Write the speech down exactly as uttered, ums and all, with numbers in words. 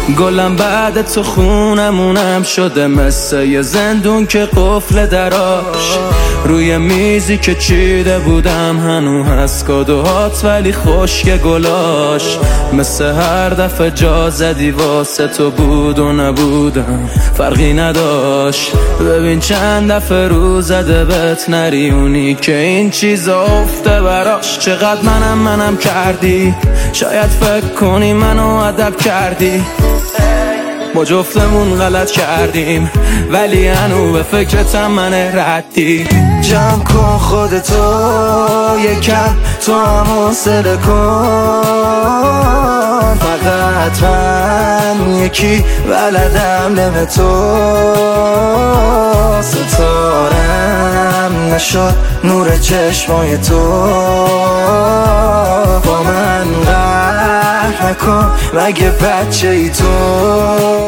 گلم بعد تو خونمونم شده مثل یه زندون که قفل دراش روی میزی که چیده بودم هنو هست کادوهات ولی خشک گلاش مثل هر دفعه جا زدی واسه تو بود و نبودم فرقی نداشت. ببین چند دفعه رو زده بهت نریونی که این چیزا افته براش. چقدر منم منم کردی شاید فکر کنی منو ادب کردی ما جفتمون غلط کردیم ولی هنو به فکرتم من ردی. جمع کن خودتو یکم تو هم حوصله کن فقط من یکی بلدم لب تو ستارم نشد نور چشمای تو با من قهر نکن مگه بچه ای تو